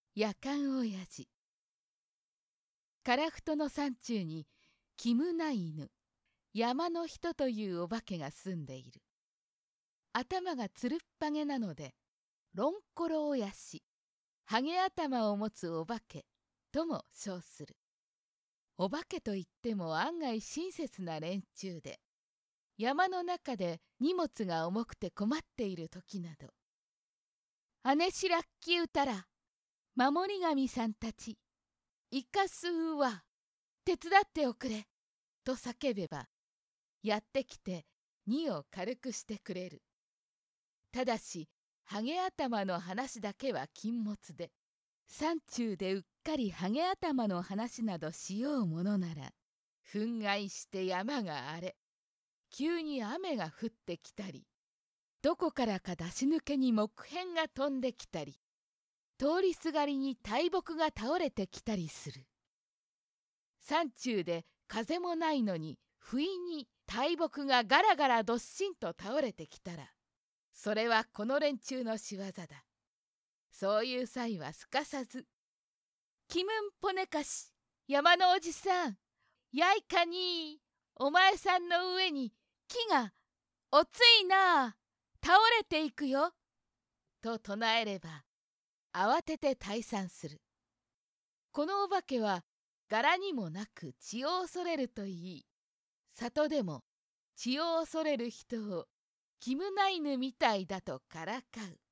夜間おやじ。樺太の山中にキムナイヌ、山の人というお化けが住んでいる。頭がつるっぱげなので、ロンコロおやし、ハゲ頭を持つお化けとも称する。お化けといっても案外親切な連中で、山の中で荷物が重くて困っている時など、姉しらっきうたら、守り神さんたち、いかすうは、手伝っておくれ、と叫べば、やってきて荷を軽くしてくれる。ただし、ハゲ頭の話だけは禁物で、山中でうっかりハゲ頭の話などしようものなら、憤慨して山が荒れ、急に雨が降ってきたり、どこからか出し抜けに木片が飛んできたり、通りすがりに大木が倒れてきたりする。山中で風もないのに不意に大木がガラガラどっしんと倒れてきたら、それはこの連中の仕業だ。そういう際はすかさず、キムンポネカシ、山のおじさん、やいかにお前さんの上に木がおついなあ、倒れていくよ、と唱えれば、慌てて退散する。このお化けは柄にもなく血を恐れるといい、里でも血を恐れる人をキムナイヌみたいだとからかう。